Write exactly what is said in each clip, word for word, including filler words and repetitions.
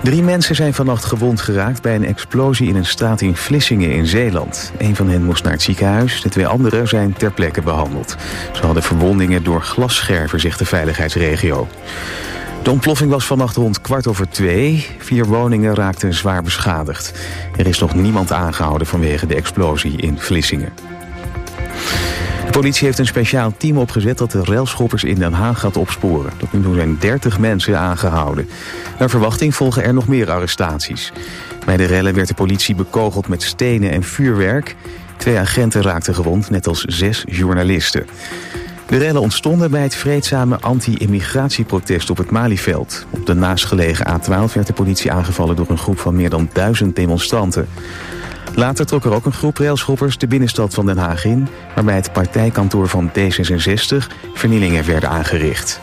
Drie mensen zijn vannacht gewond geraakt bij een explosie in een straat in Vlissingen in Zeeland. Een van hen moest naar het ziekenhuis, de twee anderen zijn ter plekke behandeld. Ze hadden verwondingen door glasscherven, zegt de veiligheidsregio. De ontploffing was vannacht rond kwart over twee. Vier woningen raakten zwaar beschadigd. Er is nog niemand aangehouden vanwege de explosie in Vlissingen. De politie heeft een speciaal team opgezet dat de railschoppers in Den Haag gaat opsporen. Tot nu toe zijn dertig mensen aangehouden. Naar verwachting volgen er nog meer arrestaties. Bij de rellen werd de politie bekogeld met stenen en vuurwerk. Twee agenten raakten gewond, net als zes journalisten. De rellen ontstonden bij het vreedzame anti-immigratieprotest op het Malieveld. Op de naastgelegen A twaalf werd de politie aangevallen door een groep van meer dan duizend demonstranten. Later trok er ook een groep railschoppers de binnenstad van Den Haag in, waarbij het partijkantoor van D zesenzestig vernielingen werden aangericht.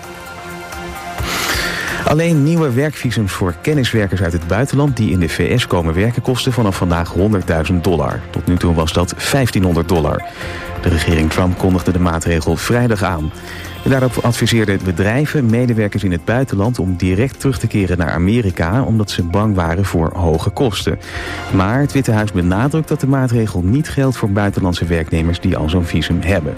Alleen nieuwe werkvisums voor kenniswerkers uit het buitenland die in de V S komen werken kosten vanaf vandaag honderdduizend dollar. Tot nu toe was dat vijftienhonderd dollar. De regering Trump kondigde de maatregel vrijdag aan. En daarop adviseerden bedrijven medewerkers in het buitenland om direct terug te keren naar Amerika, omdat ze bang waren voor hoge kosten. Maar het Witte Huis benadrukt dat de maatregel niet geldt voor buitenlandse werknemers die al zo'n visum hebben.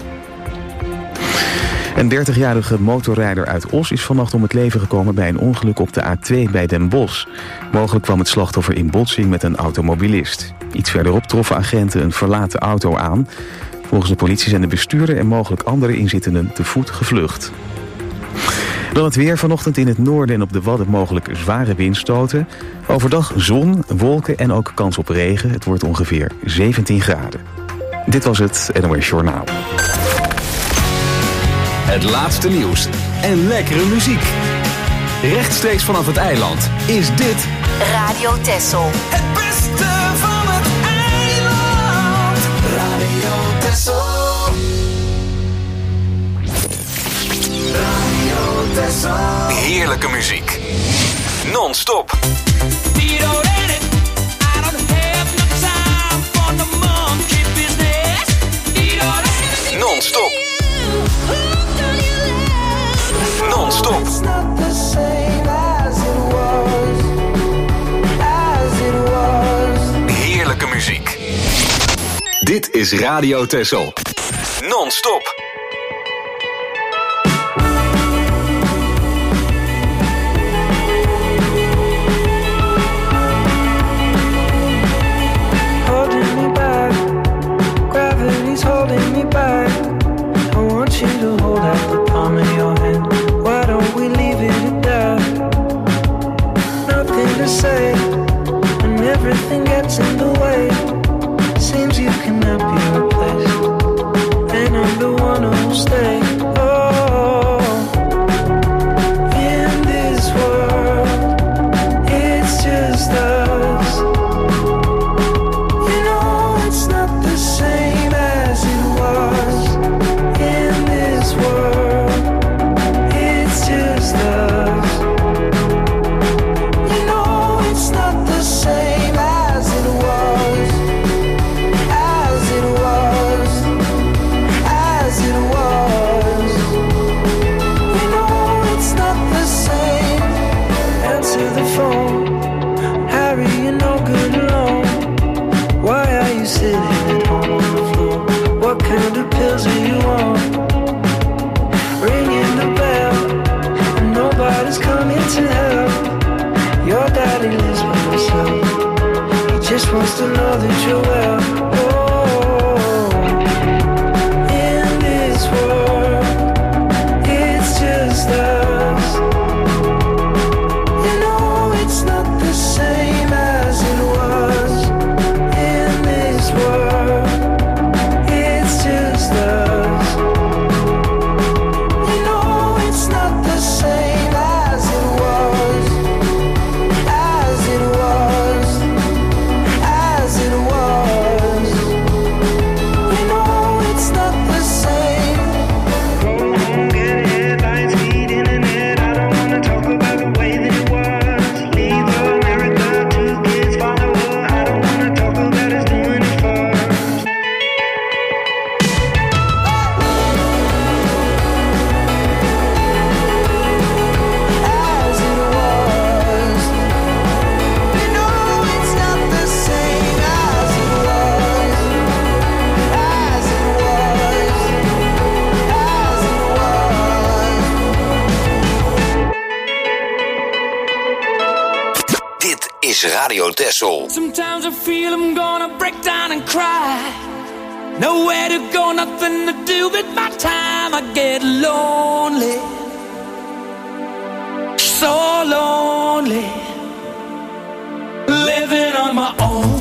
Een dertigjarige motorrijder uit Os is vannacht om het leven gekomen bij een ongeluk op de A twee bij Den Bosch. Mogelijk kwam het slachtoffer in botsing met een automobilist. Iets verderop troffen agenten een verlaten auto aan. Volgens de politie zijn de bestuurder en mogelijk andere inzittenden te voet gevlucht. Dan het weer. Vanochtend in het noorden en op de Wadden mogelijk zware windstoten. Overdag zon, wolken en ook kans op regen. Het wordt ongeveer zeventien graden. Dit was het N O S Journaal. Het laatste nieuws en lekkere muziek. Rechtstreeks vanaf het eiland is dit Radio Texel. Het beste van het eiland. Radio Texel. Radio Texel. heerlijke muziek. Non-stop. Non-stop. Non-stop. Heerlijke muziek. Dit is Radio Texel. Non-stop. Holding me back, gravity's holding me back. I want you to hold out the palm of your hand. Why don't we leave it at that? Nothing to say, and everything gets in the way. Seems you cannot be replaced, and I'm the one who'll stay. Oh, in this world, it's just us. You know it's not the same as it was. In this world, it's just us. You know it's not the same as it was. As it was. As it was. You know it's not the same. Answer the phone. Harry, you're no good alone. Why are you sitting at home on the floor? What kind of pills are you on? Ringing the bell, and nobody's coming to help. Your daddy lives by himself. He just wants to know that you're well. Oh, in this world, it's just us. You know it's not the same as it was. In this world, it's just us. You know it's not the same as it was. As it was. As it was. is Radio Texel. Sometimes I feel I'm gonna break down and cry. Nowhere to go, nothing to do with my time. I get lonely, so lonely, living on my own.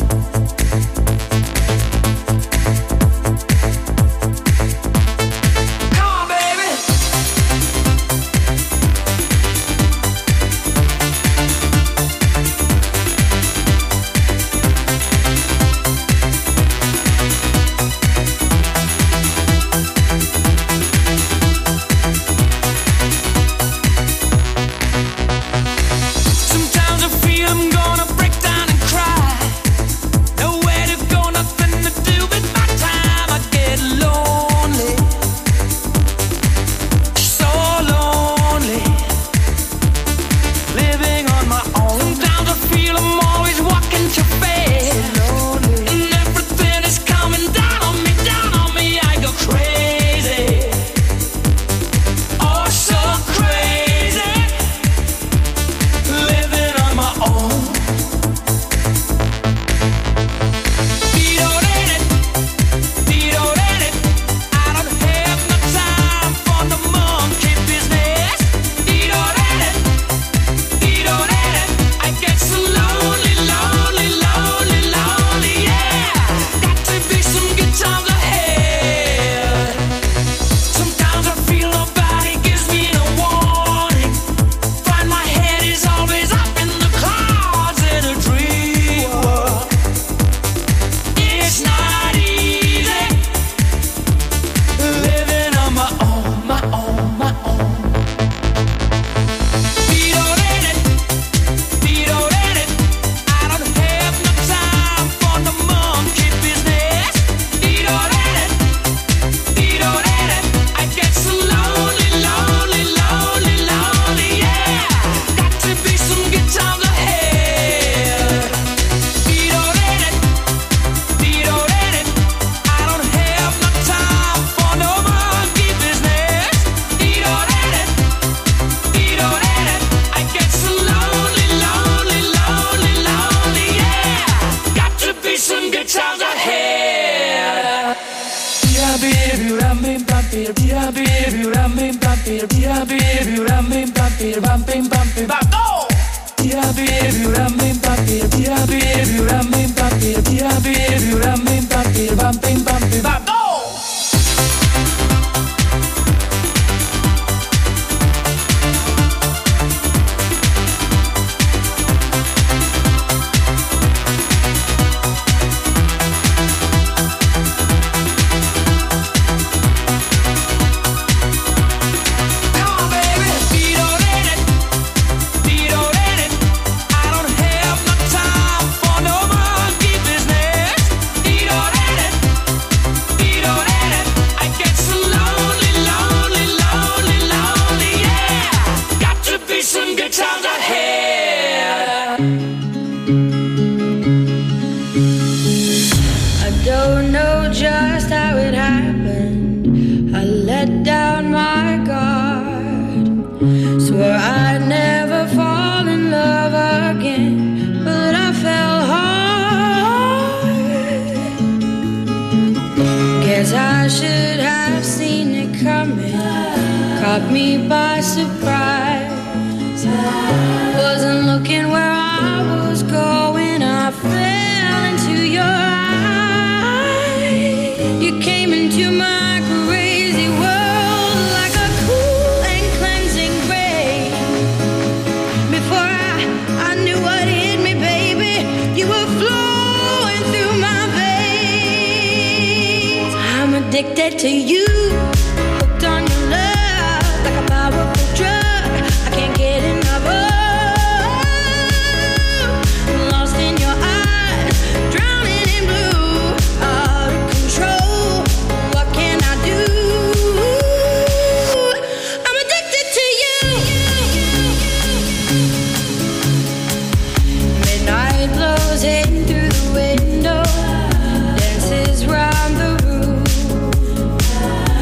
Addicted to you, hooked on your love like a powerful drug. I can't get enough of. Lost in your eyes, drowning in blue, out of control. What can I do? I'm addicted to you. Midnight blows in through the window, dances round the room.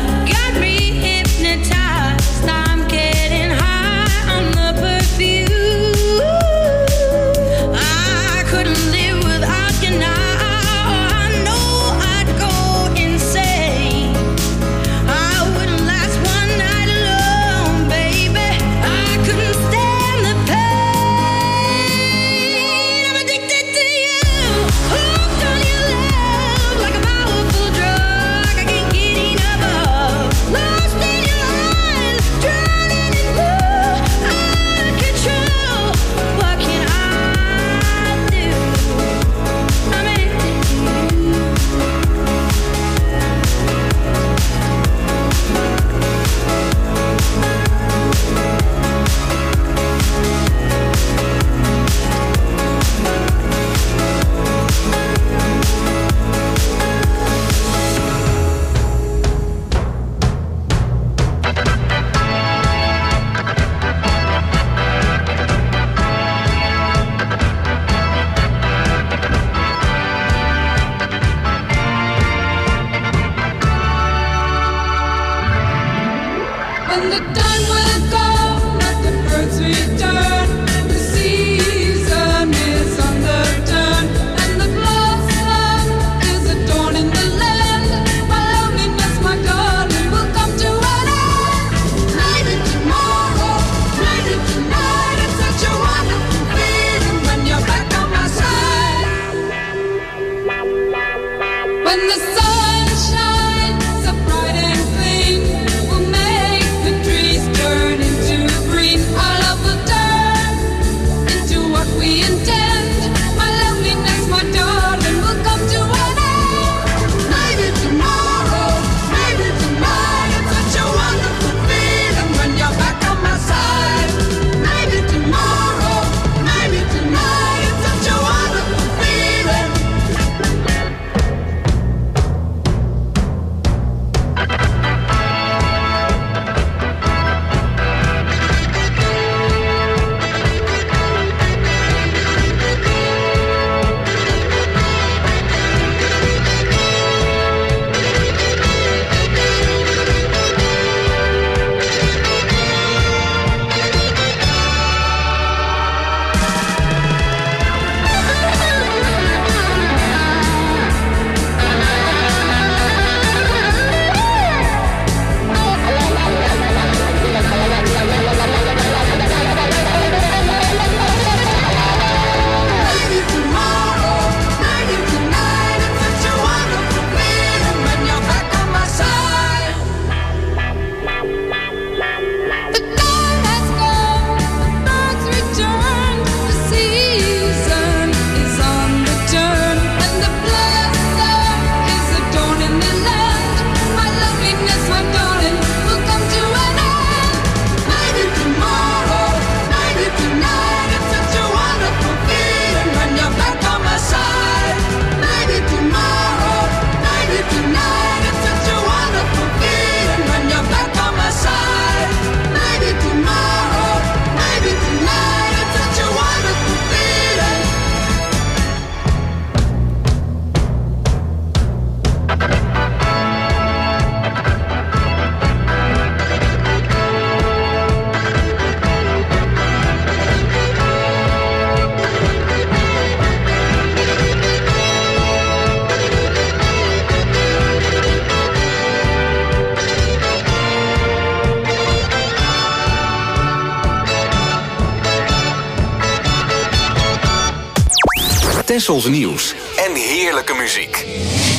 Tessels nieuws en heerlijke muziek.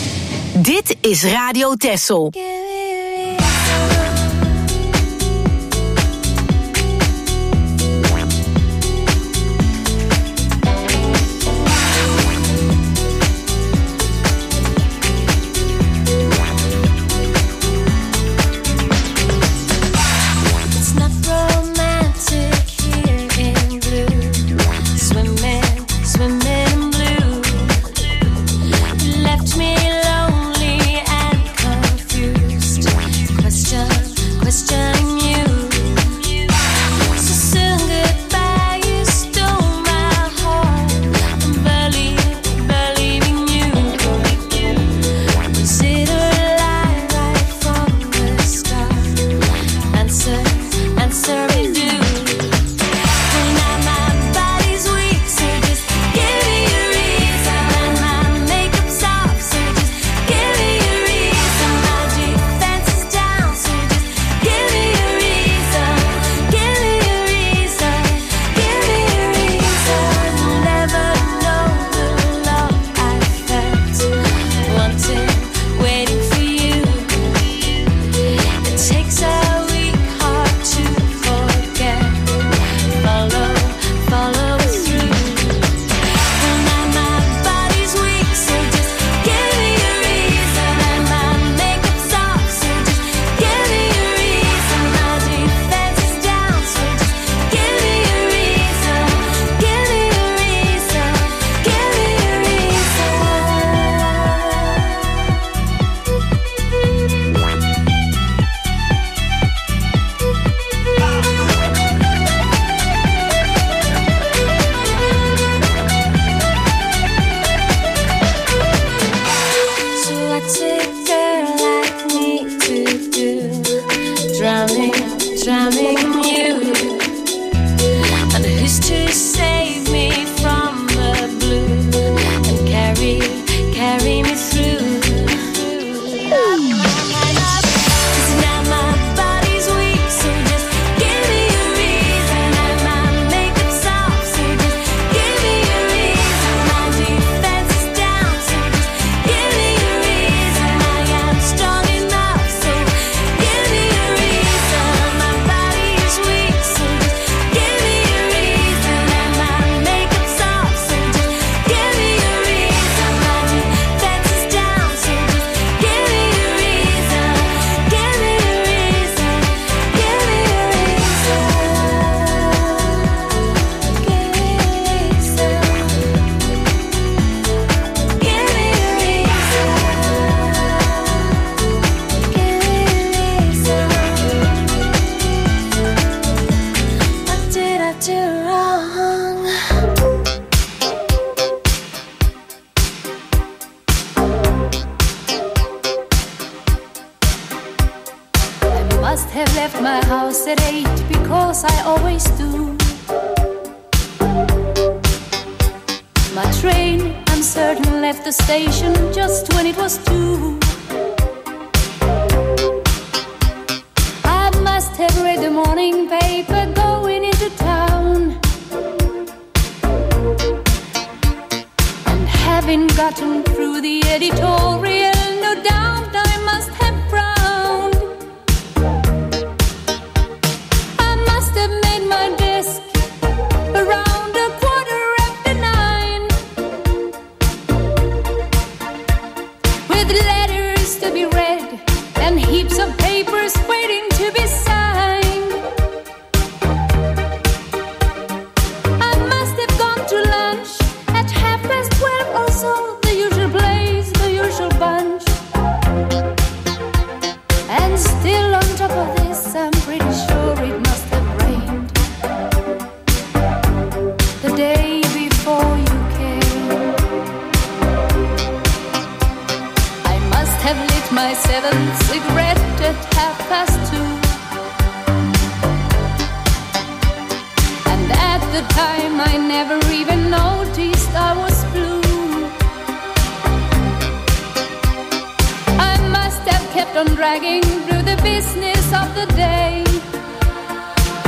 Dit is Radio Tessel.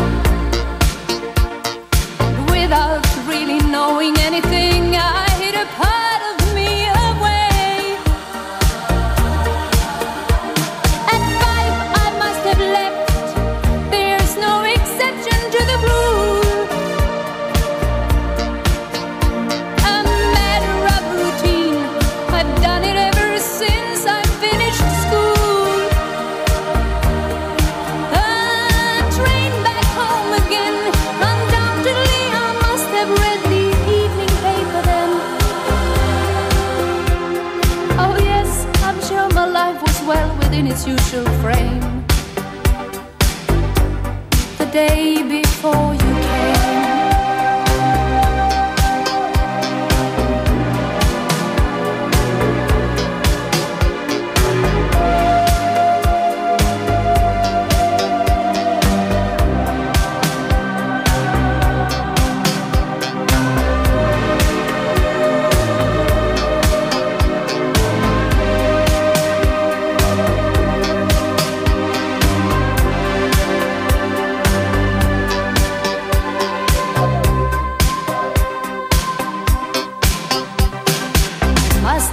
Without really knowing anything, I hit a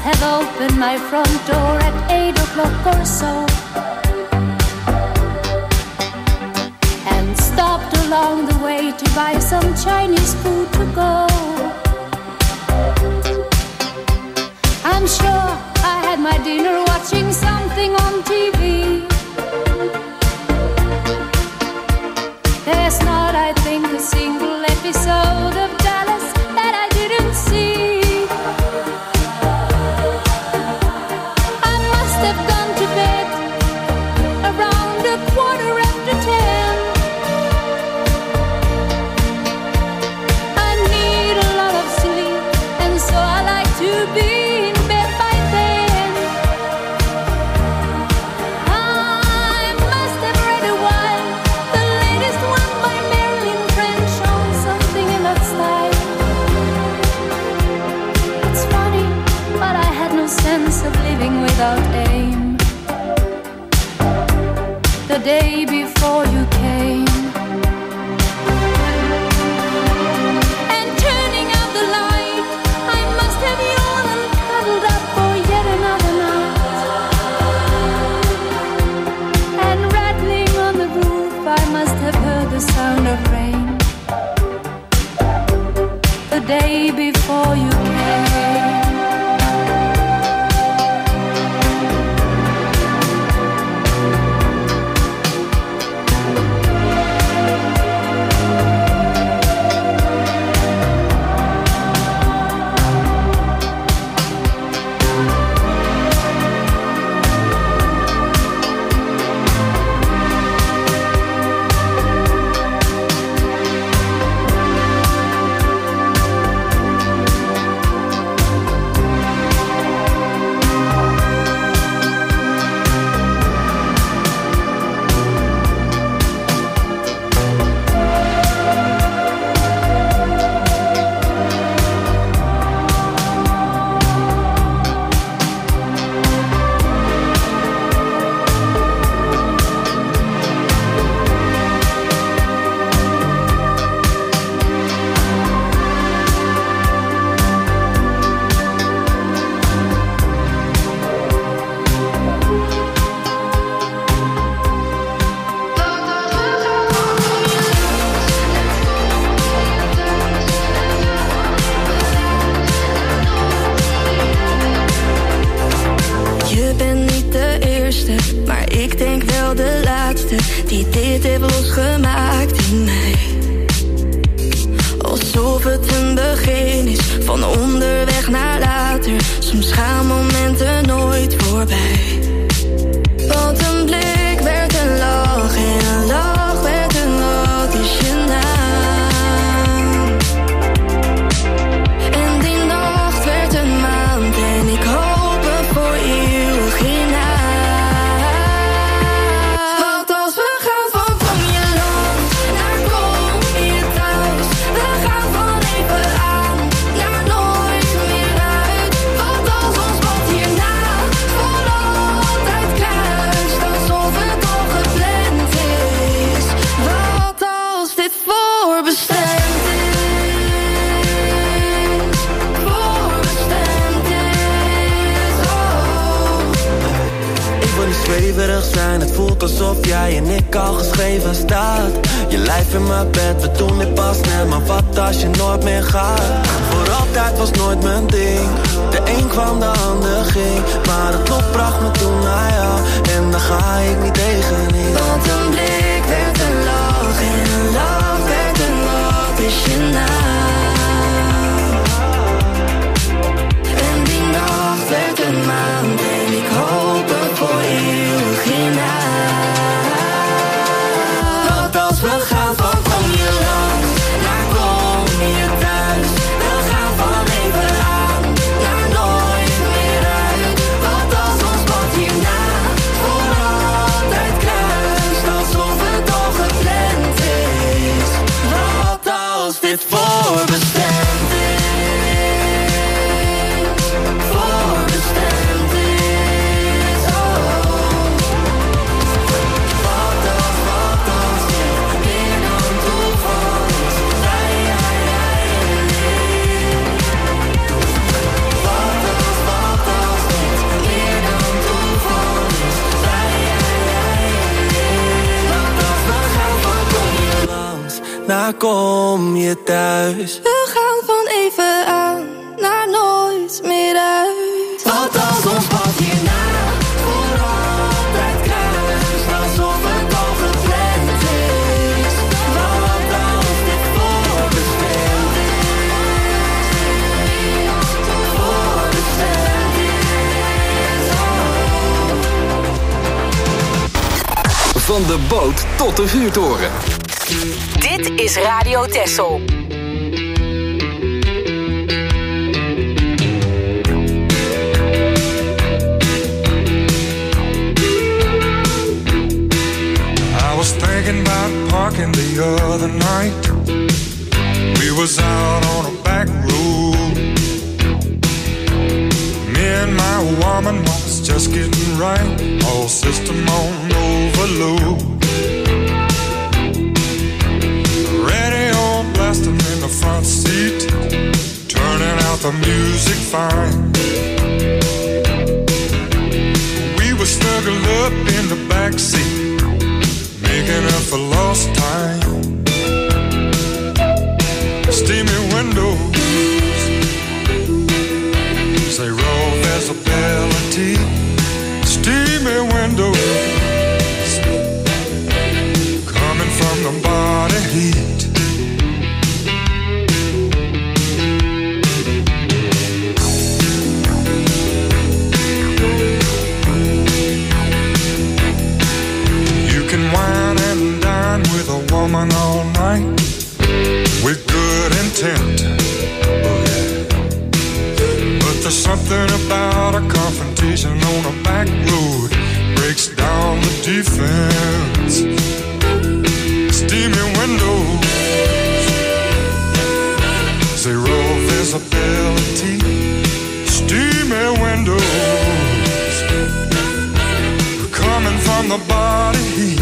have opened my front door at eight o'clock or so, and stopped along the way to buy some Chinese food to go. I'm sure I had my dinner watching something on T V. There's not, I think, a single episode of Dallas that I didn't see. I must have gone to bed around a quarter after ten. I need a lot of sleep, and so I like to be in bed by then. I must have read a while, the latest one by Marilyn French, on something in that style. It's funny, but I had no sense of living without aim. The day before you came, and turning out the light, I must have yawned and cuddled up for yet another night. And rattling on the roof, I must have heard the sound of rain. The day before you came. Die dit heeft losgemaakt in mij. Alsof het een begin is van onderweg naar later. Soms gaan momenten nooit voorbij. Want een blik werd een lach en een lach werd een wat is je naam. En die nacht werd een maand en ik hoop voor eeuwig hierna. Zijn. Het voelt alsof jij en ik al geschreven staat. Je lijf in mijn bed, we doen dit pas net. Maar wat als je nooit meer gaat? Voor altijd was nooit mijn ding. De een kwam, de ander ging. Maar het lot bracht me toen naar jou. En daar ga ik niet tegenin. Want een blik werd een lach en een lach werd een wat is je naam. En die nacht werd een maand en ik hoop voor eeuwig hierna. Want als we gaan van kom je langs, naar kom je thuis. We gaan van even aan, naar nooit meer uit. Want als ons pad hierna voor altijd kruist, alsof het al gepland is. Wat als dit voorbij maar kom je thuis? We gaan van even aan naar nooit meer uit. Want als ons pad hierna voor altijd kruist, alsof het al gepland is. Want als dit voorbestemd is, voorbestemd is. Van de boot tot de vuurtoren. Dit is Radio Texel. I was thinking about parking the other night. We was out on a back road. Me and my woman was just getting right. All system on overload. Radio blasting in the front seat, turning out the music fine. We were snuggled up in the back seat, making up for lost time. Steamy windows, say roll visibility. Steamy windows, coming from the body heat. Wine and dine with a woman all night with good intent. Oh yeah. But there's something about a confrontation on a back road breaks down the defense. Steamy windows, zero visibility. Steamy windows, coming from the body heat.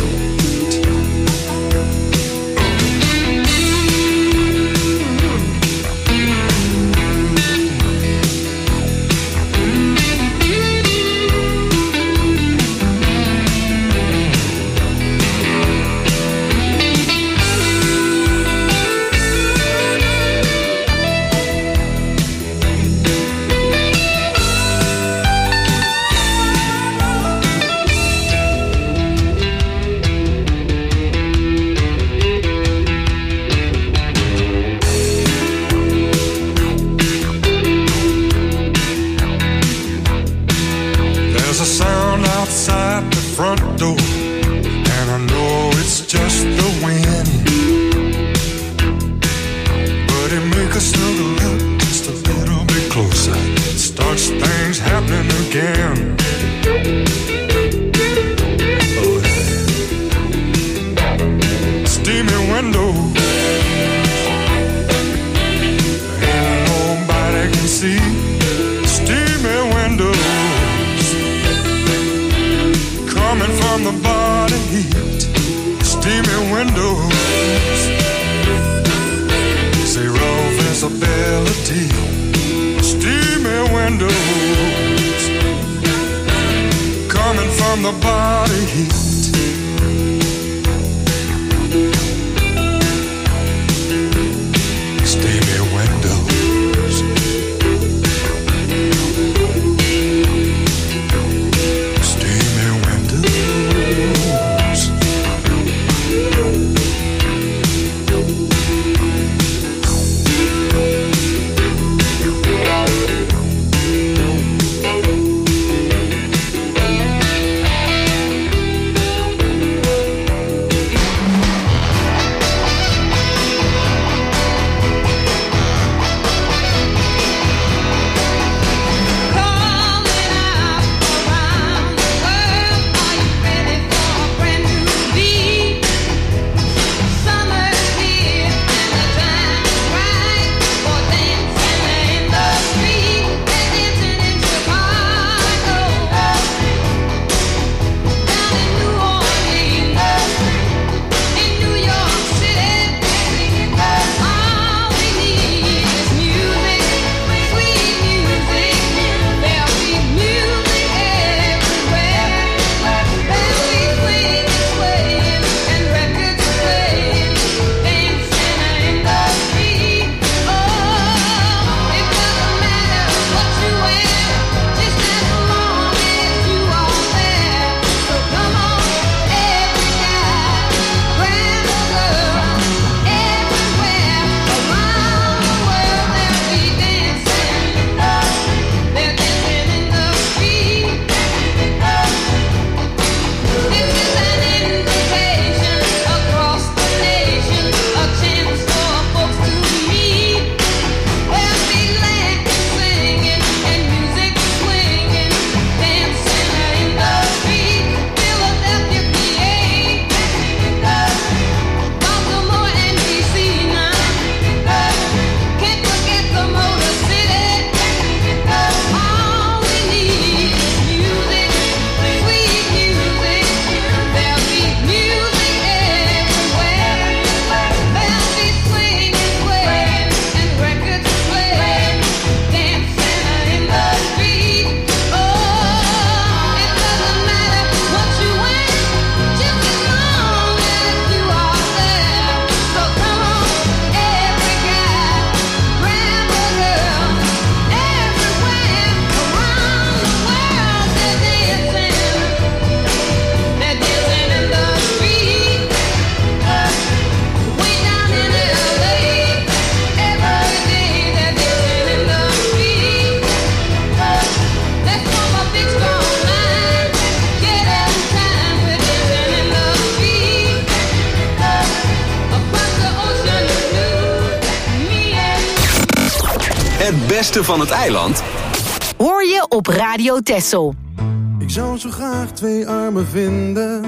Het beste van het eiland hoor je op Radio Texel. Ik zou zo graag twee armen vinden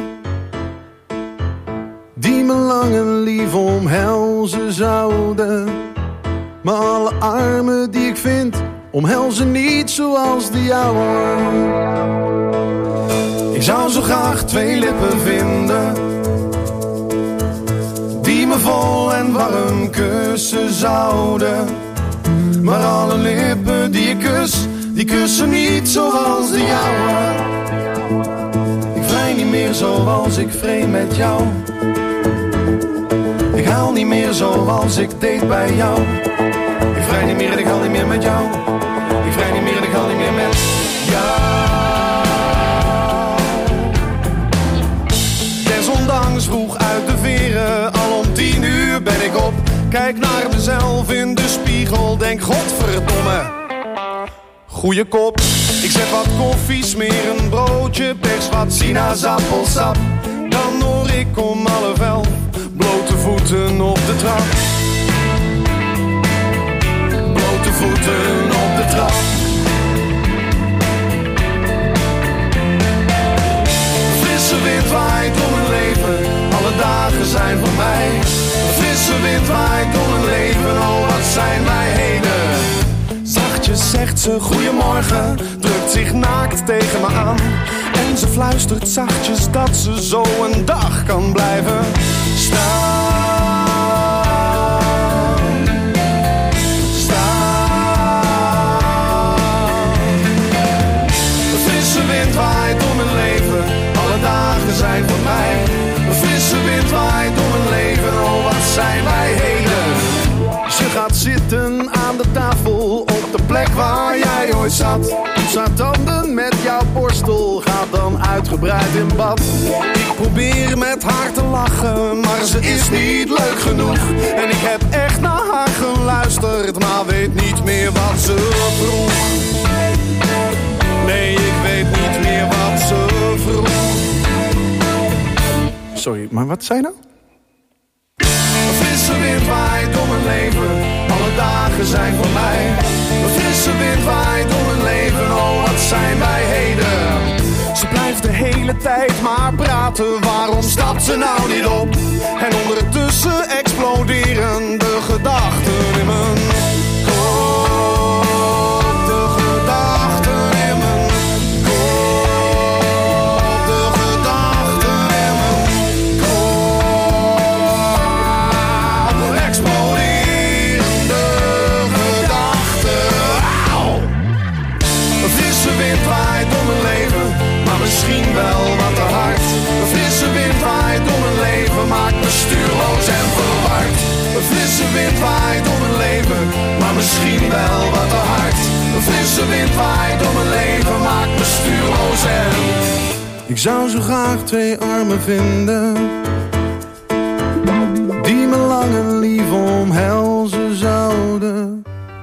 die me lang en lief omhelzen zouden. Maar alle armen die ik vind omhelzen niet zoals de jouwe. Ik zou zo graag twee lippen vinden die me vol en warm kussen zouden. Maar alle lippen die ik kus, die kussen niet zoals de jouwe. Ik vrij niet meer zoals ik vreemd met jou. Ik huil niet meer zoals ik deed bij jou. Ik vrij niet meer en ik huil niet meer met jou. Ik vrij niet meer en ik huil niet meer met jou. Desondanks vroeg uit de veren, al om tien uur ben ik op. Kijk naar mezelf in de spiegel, denk godverdomme. Goeie kop, ik zet wat koffie, smeer een broodje, pers wat sinaasappelsap. Dan hoor ik om half elf blote voeten op de trap. Blote voeten op de trap. Frisse wind waait door mijn leven, alle dagen zijn voor mij. Frisse wind waait door mijn leven, oh wat zijn wij heden. Zachtjes zegt ze goeiemorgen, drukt zich naakt tegen me aan. En ze fluistert zachtjes dat ze zo een dag kan blijven staan. Staan. De frisse wind waait door mijn leven, alle dagen zijn voor mij. De frisse wind waait door mijn leven, oh wat zijn wij heden. Ze gaat zitten aan de tafel op de plek waar jij ooit zat. Poets haar tanden met jouw borstel, gaat dan uitgebreid in bad. Ik probeer met haar te lachen, maar ze is niet leuk genoeg. En ik heb echt naar haar geluisterd, maar weet niet meer wat ze vroeg. Nee, ik weet niet meer wat ze vroeg. Sorry, maar wat zei je nou? Een frisse wind waait door mijn leven, alle dagen zijn voor mij. Een frisse wind waait door mijn leven, oh wat zijn wij heden. Ze blijft de hele tijd maar praten, waarom stapt ze nou niet op? En ondertussen exploderen de gedachten in mijn kop. De gedachten in mijn kop. De gedachten in mijn kop. Exploderende gedachten. Auw. Een frisse wind waait door mijn leven, maar misschien wel wat te hard. Een frisse wind waait door mijn leven, maakt me stuurloos en verward. Een frisse wind waait door mijn leven, maar misschien wel wat te hard. Een frisse wind waait door mijn leven, maakt me stuurloos en... Ik zou zo graag twee armen vinden die me lang en lief omhelzen zouden.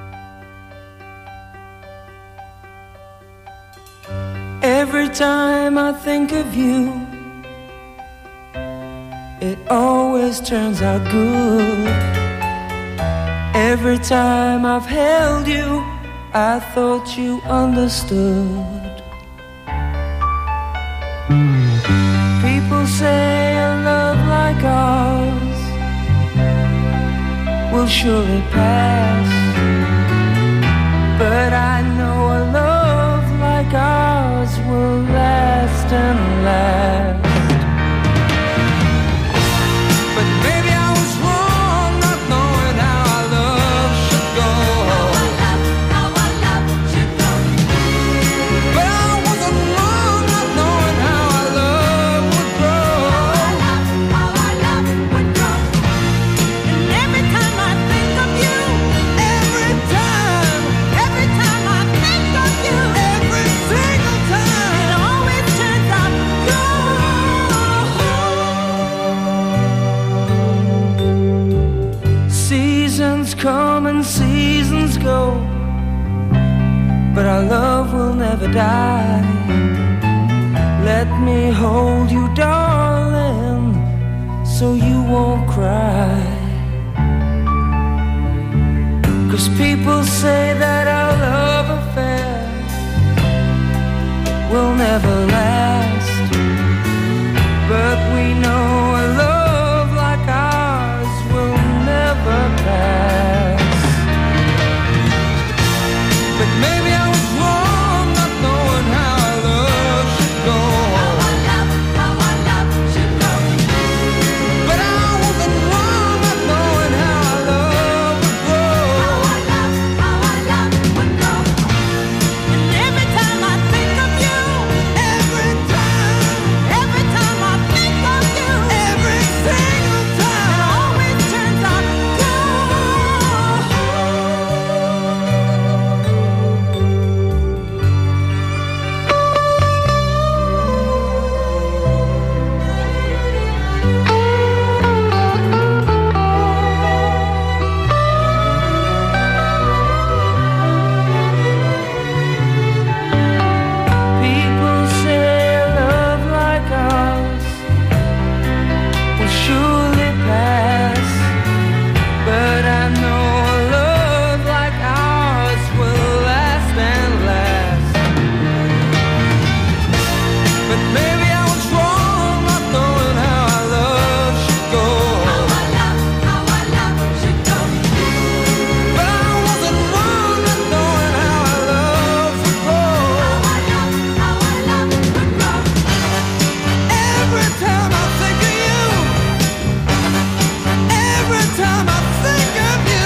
Every time I think of you, it always turns out good. Every time I've held you, I thought you understood. People say a love like ours will surely pass, but I know a love like ours will last and last. But maybe I was wrong not knowing how our love should go. How our love, how our love should go. But I wasn't wrong not knowing how our love would grow. How our love, how our love would grow. And every time I think of you, every time, every time I think of you, every single time, it always turns out good. Seasons come and seasons go, but our love will never die. Let me hold you, darling, so you won't cry. 'Cause people say that our love affair will never last, but we know a love like ours will never pass. But maybe I was wrong not knowing how our love should go. How our love, how our love should go. But I wasn't wrong not knowing how our love would go. How our love, how our love would go. And every time I think of you, every time, every time I think of you, every single time, it always turns out good. People say a love like ours will surely pass, but I know a love like ours will last and last. But maybe I was wrong not knowing how our love should go. How our love, how our love should go. But I wasn't wrong not knowing how our love would go. How our love, how our love would go. Every time I think of you, every time I think of you,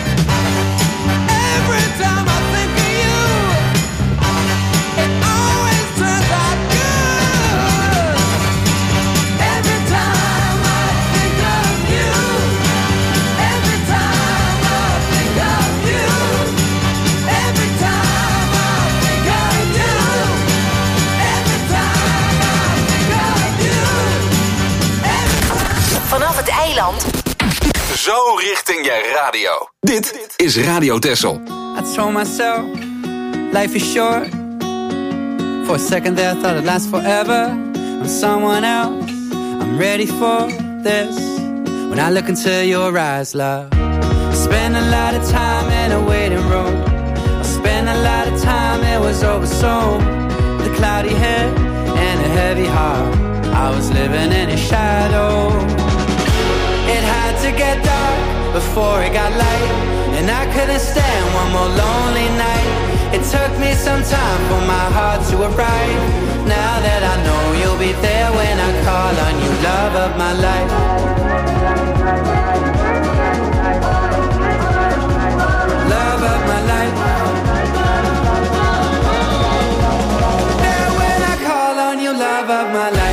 every time I think of you, it always turns out good. Every time I think of you, every time I think of you, every time I think of you, every time I think of you, every time. Vanaf het eiland. Zo richting je radio. Dit is Radio Texel. I told myself, life is short. For a second there, I thought it'd last forever. I'm someone else, I'm ready for this. When I look into your eyes, love, I spend a lot of time in a waiting room. I spent a lot of time, it was over soon. With a cloudy head and a heavy heart, I was living in a shadow. It had to get dark before it got light, and I couldn't stand one more lonely night. It took me some time for my heart to arrive. Now that I know you'll be there when I call on you, love of my life. Love of my life. There when I call on you, love of my life.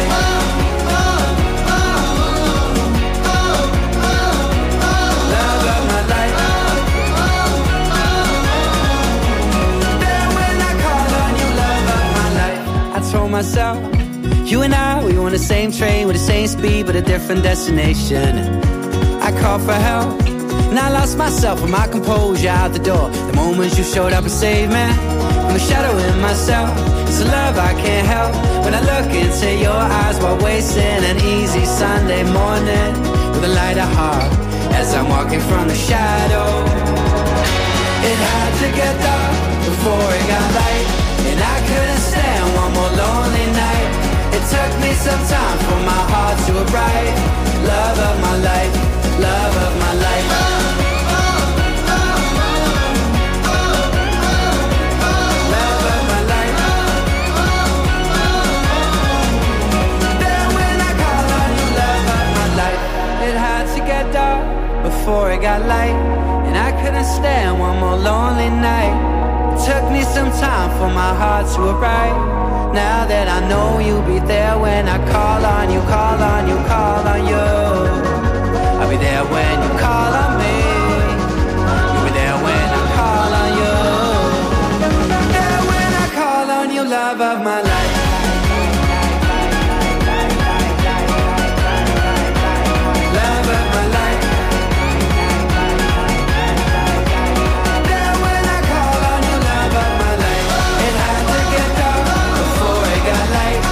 Myself, you and I, we were on the same train with the same speed but a different destination. I called for help and I lost myself and my composure out the door. The moment you showed up and saved me from the shadow in myself. It's a love I can't help when I look into your eyes while wasting an easy Sunday morning with a lighter heart as I'm walking from the shadow. It had to get dark before it got light, and I couldn't stand one more lonely night. It took me some time for my heart to arrive. Love of my life, love of my life. Love of my life. Then when I call on you, love of my life. It had to get dark before it got light, and I couldn't stand one more lonely night. Took me some time for my heart to arrive. Now that I know you'll be there when I call on you, call on you, call on you. I'll be there when you call on me. You'll be there when I call on you. There when I call on you, love of my life. Love of my life.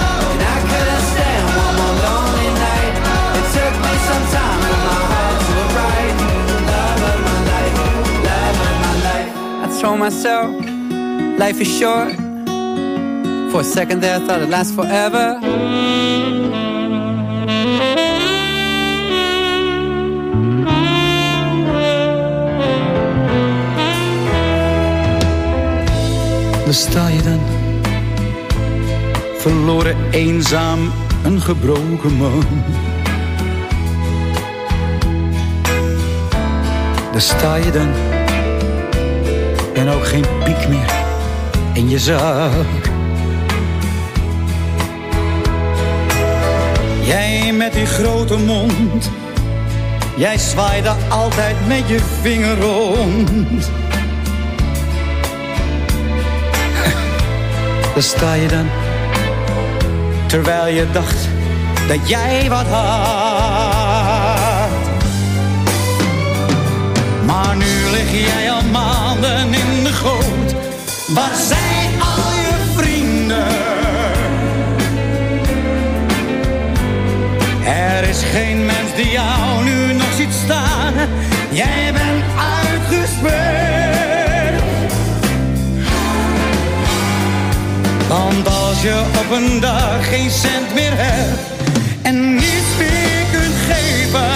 Some time for my heart to myself, life is short. For a second there I thought it'd last forever. Daar sta je dan, verloren, eenzaam, een gebroken man. Daar sta je dan, en ook geen piek meer in je zak. Jij met die grote mond, jij zwaaide altijd met je vinger rond. Daar sta je dan, terwijl je dacht dat jij wat had. Maar nu lig jij al maanden in de goot. Waar zijn al je vrienden? Er is geen mens die jou nu nog ziet staan. Jij bent uitgespeeld. Want als je op een dag geen cent meer hebt en niets meer kunt geven,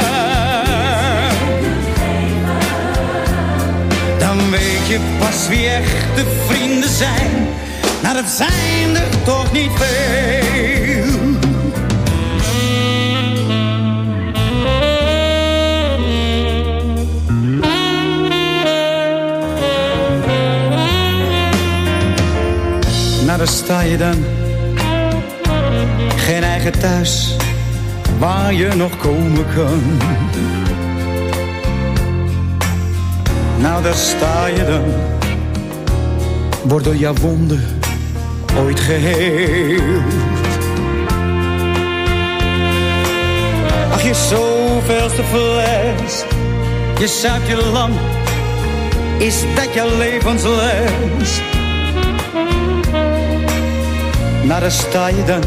dan weet je pas wie echte vrienden zijn. Nou, dat zijn er toch niet veel. Nou, daar sta je dan, geen eigen thuis waar je nog komen kan. Nou, daar sta je dan, wordt door jouw wonden ooit geheeld. Ach, je zoveelste fles, je zuipt je lam, is dat jouw levensles? Nou, daar sta je dan,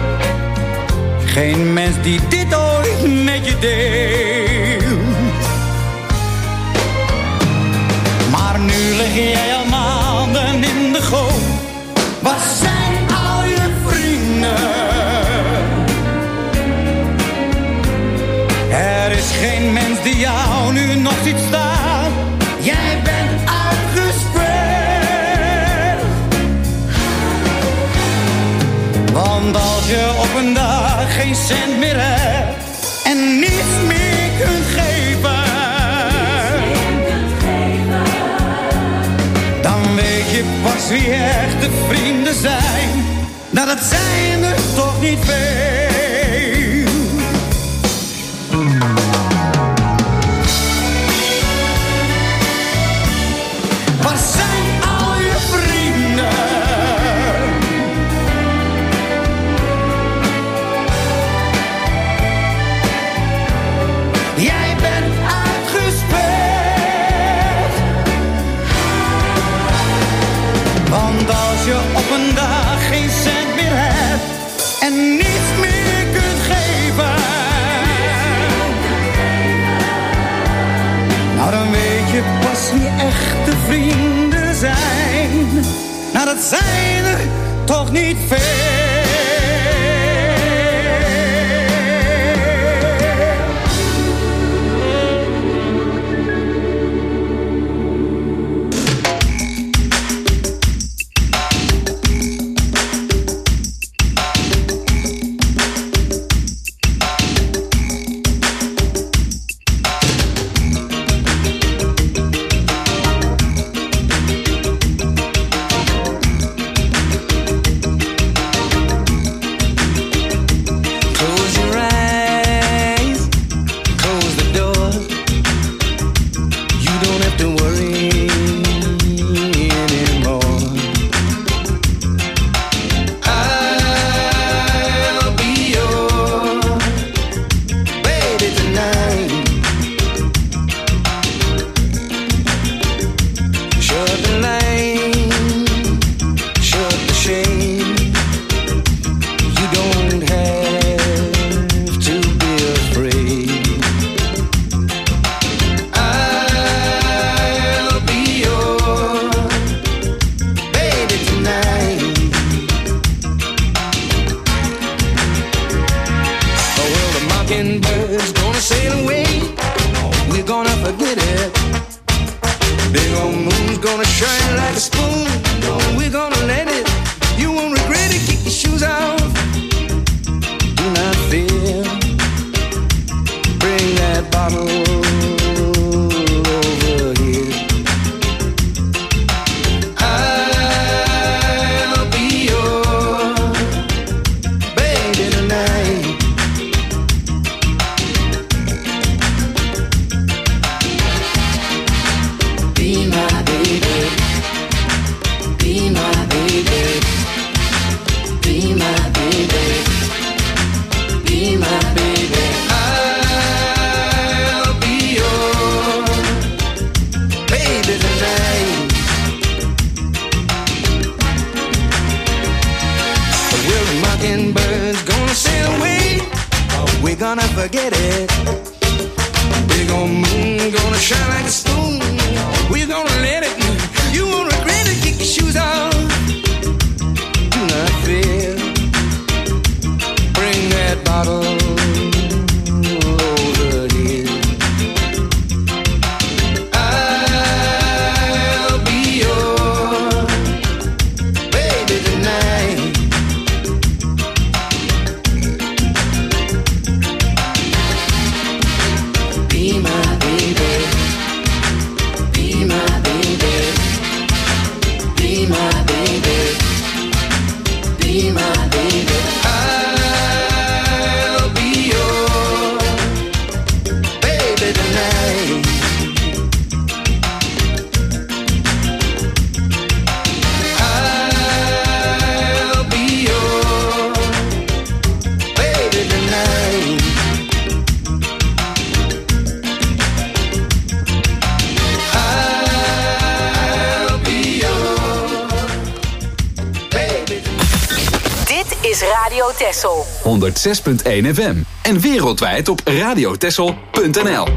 geen mens die dit ooit met je deelt. Maar nu lig jij al maanden in de goot. Waar zijn al je vrienden? Er is geen mens die jou nu nog ziet staan. Jij bent uitgespeeld. Want als je op een dag geen cent meer hebt en niets meer kunt geven, dan weet je pas wie echte vrienden zijn. Nou, dat zijn er toch niet veel. Waar zijn al je vrienden? Jij bent uitgespeeld. Want als je op een dag geen cent meer hebt en niets meer kunt geven, nou, dan weet je pas wie echte vrienden zijn. Nou, dat zijn er toch niet veel. gonna forget it. Big old moon gonna shine like a spoon. We're gonna let it. You won't regret it. Kick your shoes off. Do not fear. Bring that bottle over here. I'll be your baby tonight. Be my baby. Be my baby. Be my baby. Be my baby. I'll be your baby tonight. I'll be your baby tonight. I'll be your baby tonight. Dit is Radio Texel. honderdzes punt één F M. En wereldwijd op radiotessel punt n l.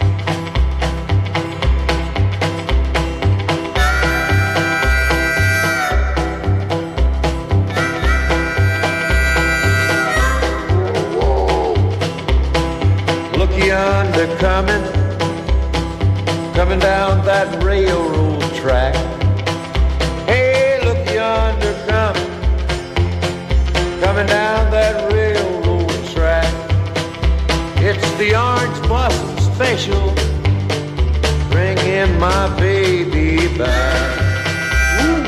Look yonder coming, coming down that railroad track. Hey, look yonder coming, coming down that railroad track. It's the Orange Blossom Special, bringing my baby back. Woo.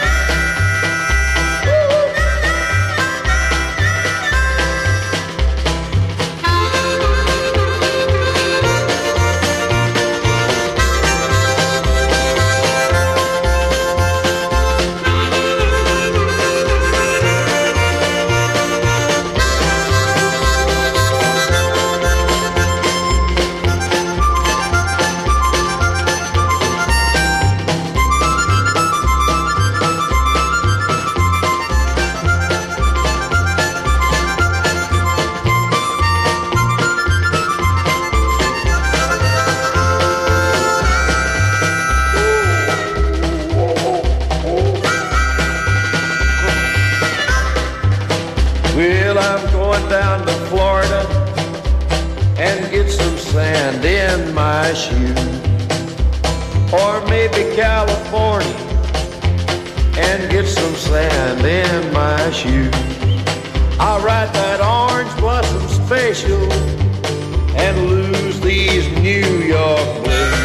Well, I'm going down to Florida and get some sand in my shoes. Or maybe California and get some sand in my shoes. I'll ride that Orange Blossom Special and lose these New York blues.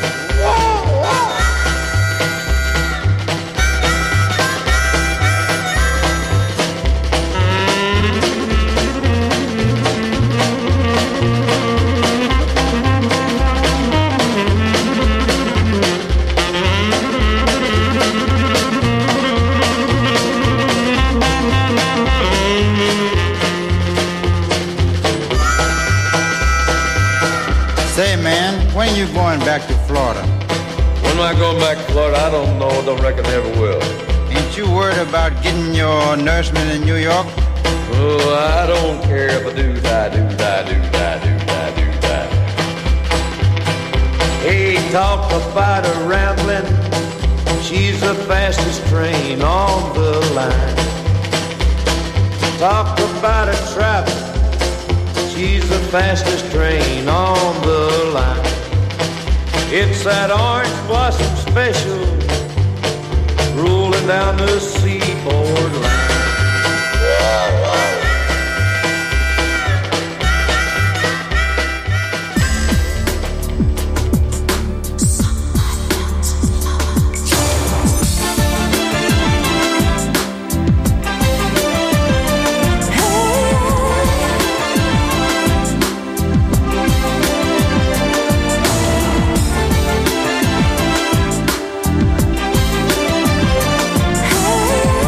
Say, man, when are you going back to Florida? When am I going back to Florida? I don't know. Don't reckon I ever will. Ain't you worried about getting your nourishment in New York? Oh, I don't care if I do die, do die, do die, do die, do die. Hey, talk about a rambling. She's the fastest train on the line. Talk about a traveling. She's the fastest train on the line. It's that Orange Blossom Special rolling down the seaboard line. Hey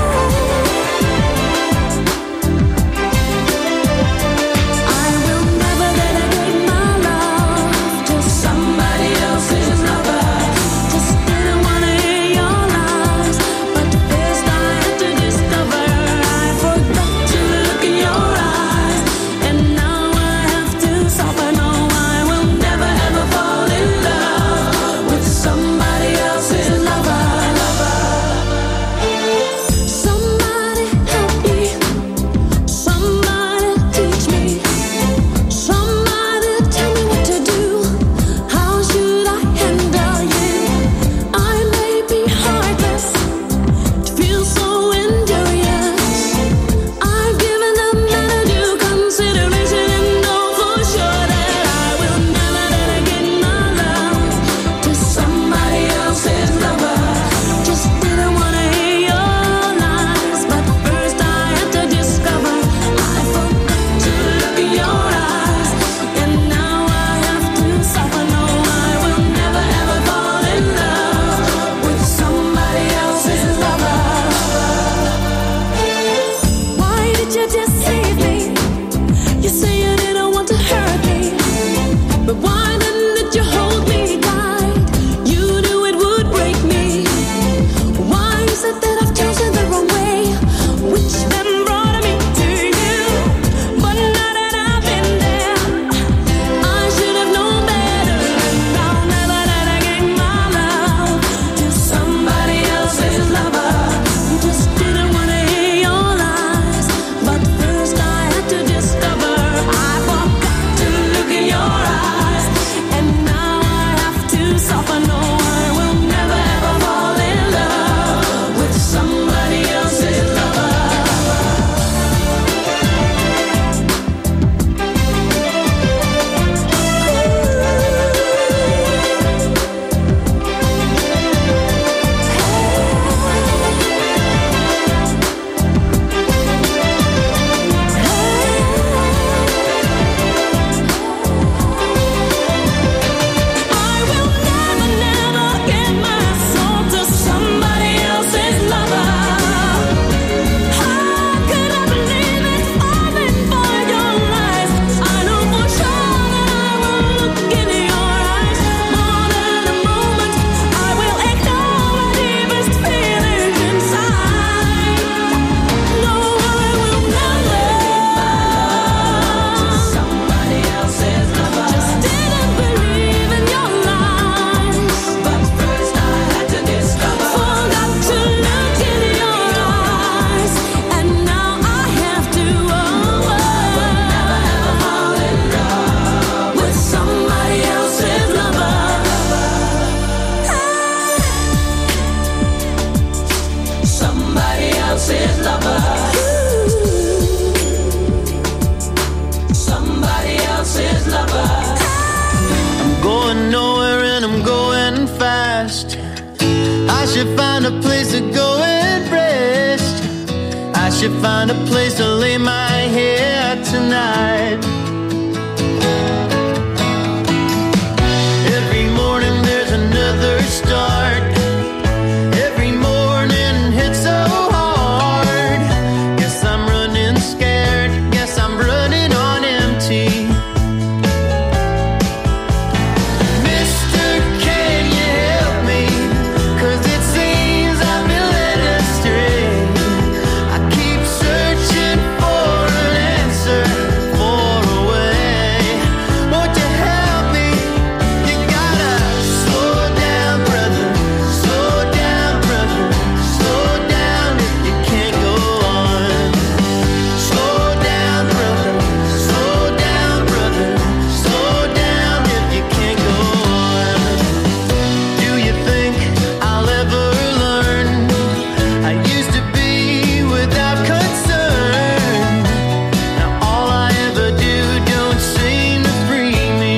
should find a place to go and rest. I should find a place to lay my head tonight. Every morning there's another start. Every morning hits so hard. Guess I'm running scared. Guess I'm running on empty. Mister, can you help me? 'Cause it seems I've been led astray. I keep searching for an answer, for a way. Won't you help me? You gotta slow down, brother. Slow down, brother. Slow down if you can't go on. Slow down, brother. Slow down, brother. Slow down if you can't go on. Do you think I'll ever learn? I used to be without concern. Now all I ever do don't seem to free me.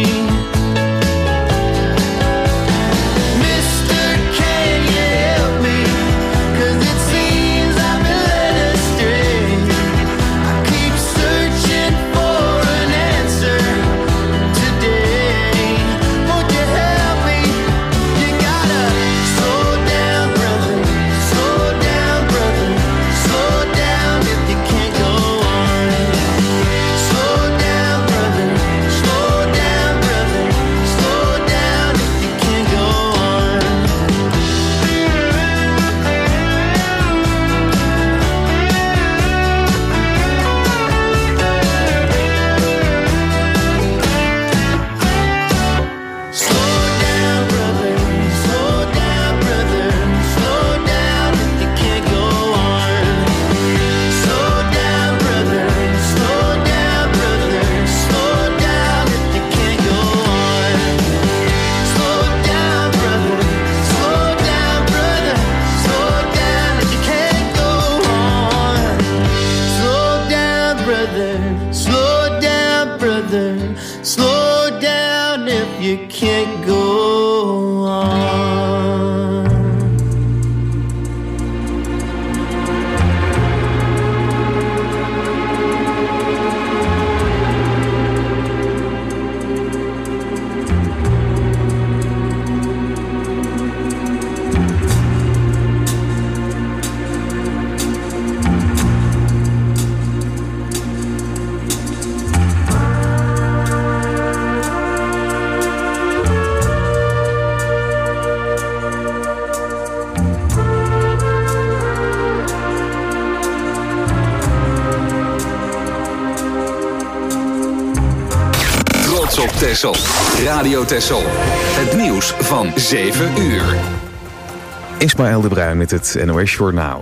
Mister, can you help me? 'Cause it seems I've been led astray. I keep searching for an answer today. Won't you help me? You gotta slow down, brother. Slow down, brother. Slow down if you can't go on. Slow down, brother. Slow down, brother. Slow down if you can't go on. Slow down, brother. Slow down, brother. Slow down if you can't go on. Slow down, brother. Slow down, brother. Slow down if you can't go on. Slow down, brother. Slow down, brother. Slow down if you can't go on. Slow down, brother. Slow down, brother. Slow down if you can't go on. Trots op Texel. Radio Texel. Het nieuws van zeven uur. Ismaël de Bruin met het N O S Journaal.